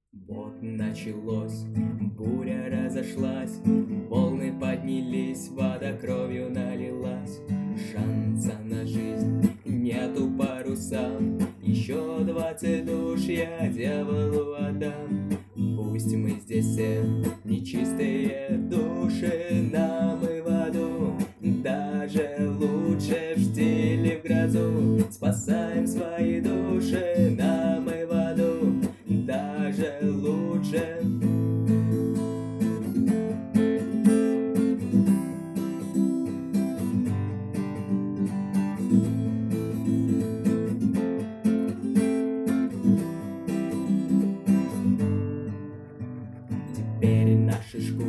Вот началось, буря разошлась, волны поднялись, вода кровью налилась. Шанса на жизнь нету парусам, еще 20 душ я дьяволу отдам. Пусть мы здесь все нечистые души, нам и в аду даже лучше в штиле в грозу. Спасаем свои души, нам и в аду даже лучше. Теперь наши шкуры